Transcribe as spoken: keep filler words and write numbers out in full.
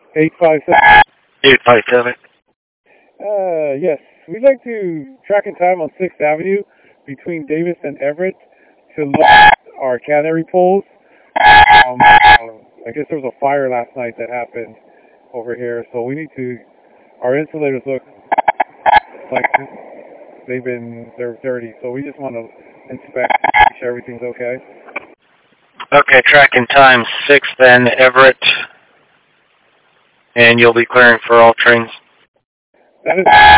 eight five seven. eight five seven. Uh, yes. We'd like to track in time on sixth Avenue between Davis and Everett to look at our cannery poles. Um, uh, I guess there was a fire last night that happened over here, so we need to, our insulators look like they've been, they're dirty, so we just want to inspect, make sure everything's okay. Okay, tracking time six then, Everett, and you'll be clearing for all trains. That is